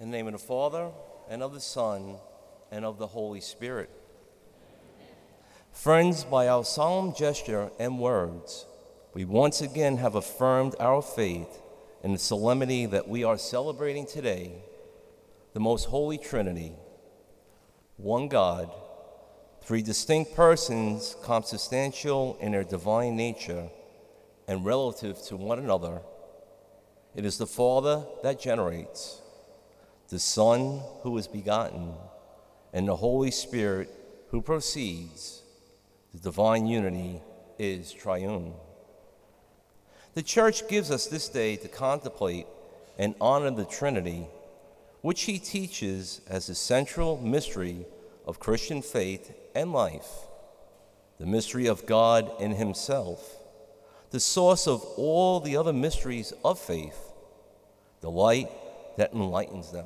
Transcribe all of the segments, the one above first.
In the name of the Father, and of the Son, and of the Holy Spirit. Friends, by our solemn gesture and words, we once again have affirmed our faith in the solemnity that we are celebrating today, the Most Holy Trinity, one God, three distinct persons consubstantial in their divine nature and relative to one another. It is the Father that generates, the Son who is begotten, and the Holy Spirit who proceeds. The divine unity is triune. The Church gives us this day to contemplate and honor the Trinity, which she teaches as the central mystery of Christian faith and life, the mystery of God in Himself, the source of all the other mysteries of faith, the light that enlightens them.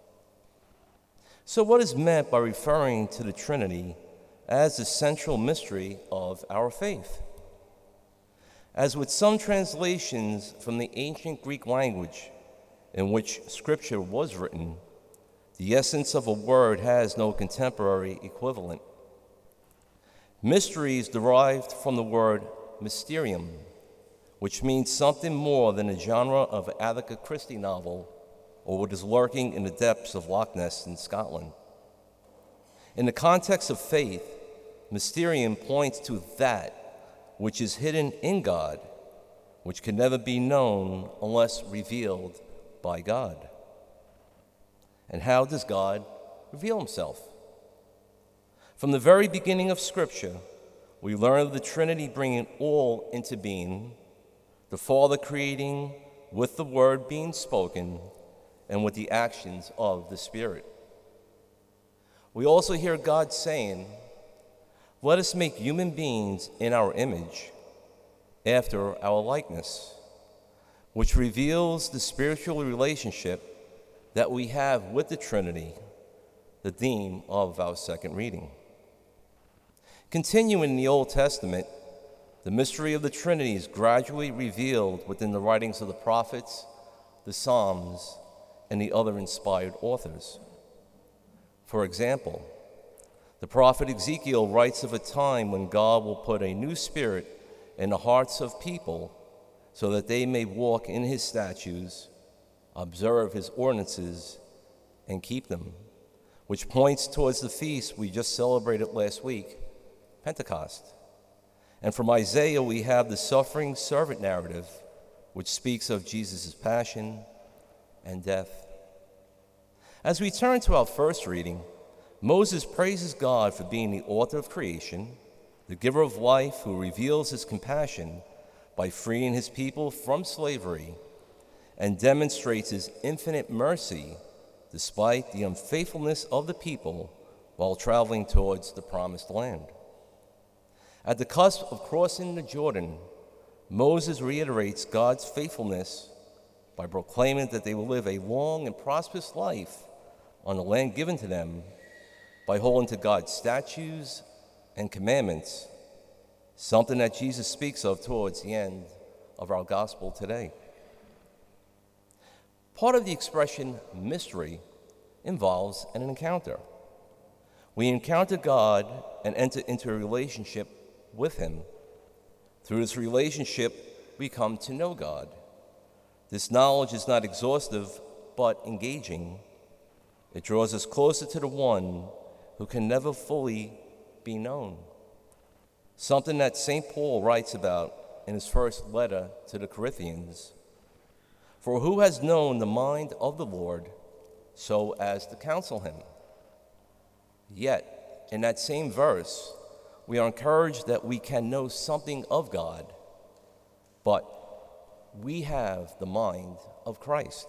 So what is meant by referring to the Trinity as the central mystery of our faith? As with some translations from the ancient Greek language in which Scripture was written, the essence of a word has no contemporary equivalent. Mystery is derived from the word mysterium, which means something more than a genre of Agatha Christie novel or what is lurking in the depths of Loch Ness in Scotland. In the context of faith, mysterium points to that which is hidden in God, which can never be known unless revealed by God. And how does God reveal Himself? From the very beginning of Scripture, we learn of the Trinity bringing all into being, the Father creating with the Word being spoken, and with the actions of the Spirit. We also hear God saying, "Let us make human beings in our image, after our likeness," which reveals the spiritual relationship that we have with the Trinity, the theme of our second reading. Continuing in the Old Testament, the mystery of the Trinity is gradually revealed within the writings of the prophets, the Psalms, and the other inspired authors. For example, the prophet Ezekiel writes of a time when God will put a new spirit in the hearts of people so that they may walk in His statutes, observe His ordinances, and keep them, which points towards the feast we just celebrated last week, Pentecost. And from Isaiah, we have the suffering servant narrative, which speaks of Jesus' passion and death. As we turn to our first reading, Moses praises God for being the author of creation, the giver of life who reveals His compassion by freeing His people from slavery, and demonstrates His infinite mercy despite the unfaithfulness of the people while traveling towards the promised land. At the cusp of crossing the Jordan, Moses reiterates God's faithfulness by proclaiming that they will live a long and prosperous life on the land given to them by holding to God's statutes and commandments, something that Jesus speaks of towards the end of our gospel today. Part of the expression mystery involves an encounter. We encounter God and enter into a relationship with Him. Through this relationship, we come to know God. This knowledge is not exhaustive, but engaging. It draws us closer to the one who can never fully be known. Something that St. Paul writes about in his first letter to the Corinthians. For who has known the mind of the Lord so as to counsel Him? Yet, in that same verse, we are encouraged that we can know something of God, but we have the mind of Christ.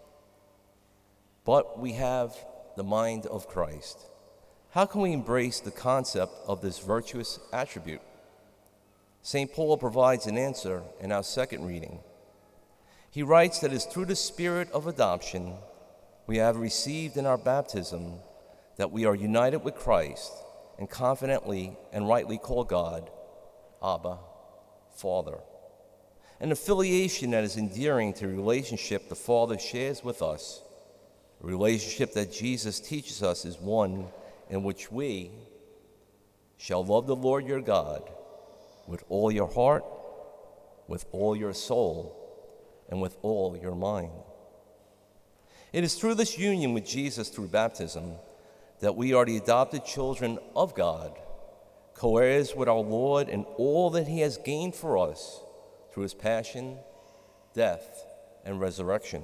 But we have the mind of Christ. How can we embrace the concept of this virtuous attribute? St. Paul provides an answer in our second reading. He writes that it's through the Spirit of adoption we have received in our baptism that we are united with Christ and confidently and rightly call God Abba, Father. An affiliation that is endearing to the relationship the Father shares with us, The relationship that Jesus teaches us is one in which we shall love the Lord your God with all your heart, with all your soul, and with all your mind. It is through this union with Jesus through baptism that we are the adopted children of God, co-heirs with our Lord in all that he has gained for us through his passion, death, and resurrection.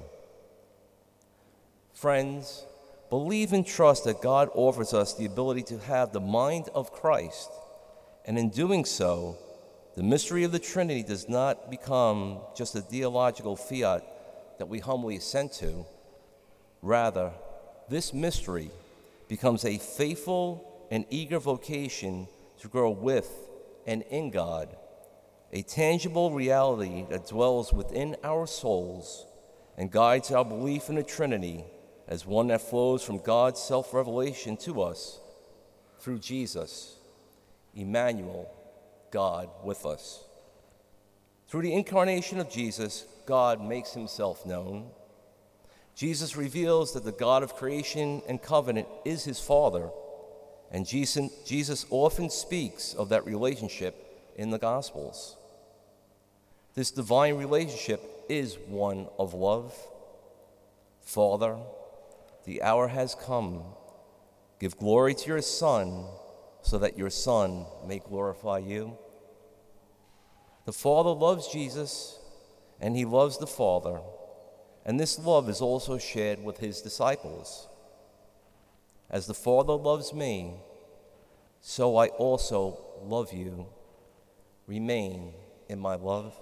Friends, believe and trust that God offers us the ability to have the mind of Christ, and in doing so, the mystery of the Trinity does not become just a theological fiat that we humbly assent to. Rather, this mystery becomes a faithful and eager vocation to grow with and in God, a tangible reality that dwells within our souls and guides our belief in the Trinity as one that flows from God's self-revelation to us through Jesus, Emmanuel, God with us. Through the incarnation of Jesus, God makes himself known. Jesus reveals that the God of creation and covenant is his Father, and Jesus often speaks of that relationship in the Gospels. This divine relationship is one of love. Father, the hour has come. Give glory to your Son, so that your Son may glorify you. The Father loves Jesus, and he loves the Father, and this love is also shared with his disciples. As the Father loves me, so I also love you. Remain in my love.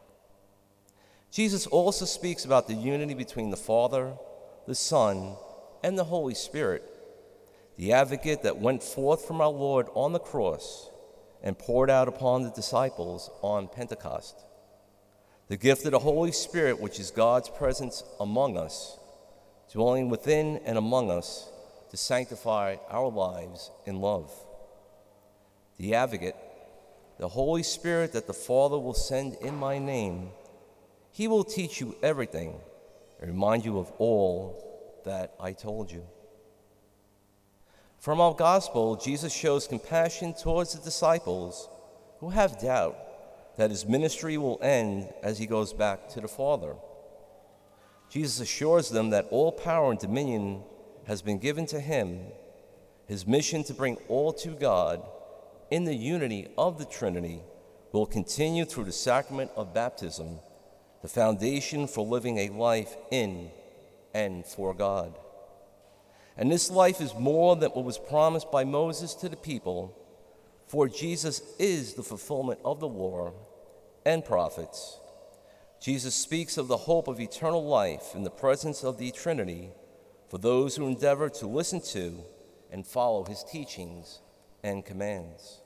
Jesus also speaks about the unity between the Father, the Son, and the Holy Spirit, the advocate that went forth from our Lord on the cross and poured out upon the disciples on Pentecost. The gift of the Holy Spirit, which is God's presence among us, dwelling within and among us to sanctify our lives in love. The advocate, the Holy Spirit that the Father will send in my name, he will teach you everything and remind you of all that I told you. From our gospel, Jesus shows compassion towards the disciples who have doubt that his ministry will end as he goes back to the Father. Jesus assures them that all power and dominion has been given to him. His mission to bring all to God in the unity of the Trinity will continue through the sacrament of baptism, the foundation for living a life in and for God. And this life is more than what was promised by Moses to the people, for Jesus is the fulfillment of the law and prophets. Jesus speaks of the hope of eternal life in the presence of the Trinity for those who endeavor to listen to and follow his teachings and commands.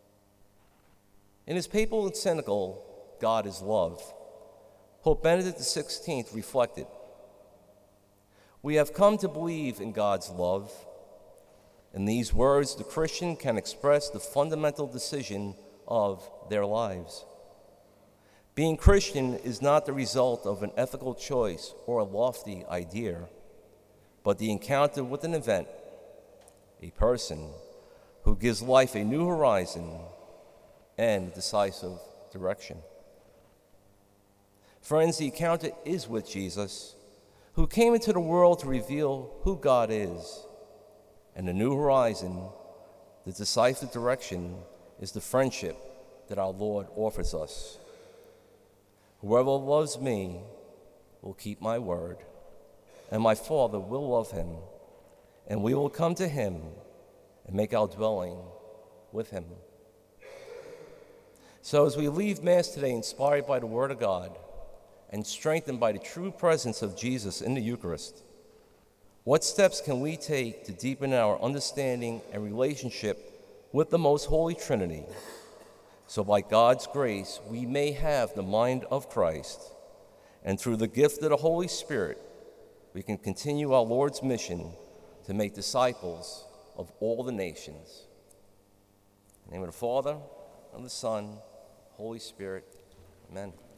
In his papal encyclical, God is Love, Pope Benedict XVI reflected, "We have come to believe in God's love. In these words, the Christian can express the fundamental decision of their lives. Being Christian is not the result of an ethical choice or a lofty idea, but the encounter with an event, a person who gives life a new horizon and decisive direction." Friends, the encounter is with Jesus, who came into the world to reveal who God is. And the new horizon, the decisive direction, is the friendship that our Lord offers us. "Whoever loves me will keep my word, and my Father will love him, and we will come to him and make our dwelling with him." So as we leave Mass today inspired by the Word of God and strengthened by the true presence of Jesus in the Eucharist, what steps can we take to deepen our understanding and relationship with the Most Holy Trinity, so by God's grace we may have the mind of Christ, and through the gift of the Holy Spirit we can continue our Lord's mission to make disciples of all the nations. In the name of the Father, and the Son, Holy Spirit, amen.